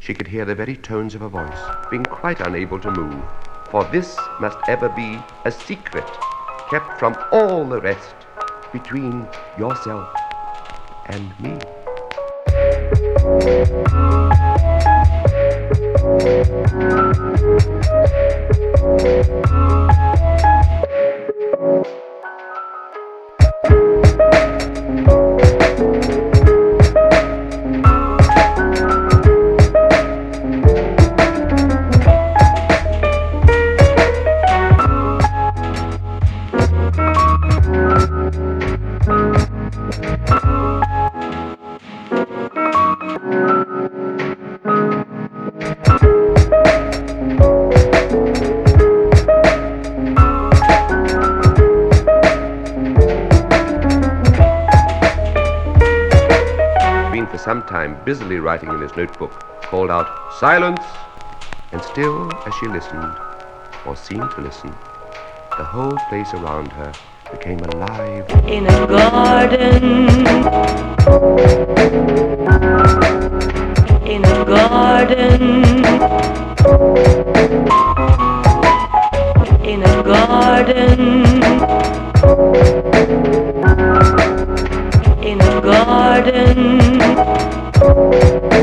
She could hear the very tones of her voice, being quite unable to move. For this must ever be a secret, kept from all the rest, between yourself and me. For some time busily writing in his notebook, called out, "Silence!" And still, as she listened, or seemed to listen, the whole place around her became alive. In a garden, in a garden, in a garden, in a garden.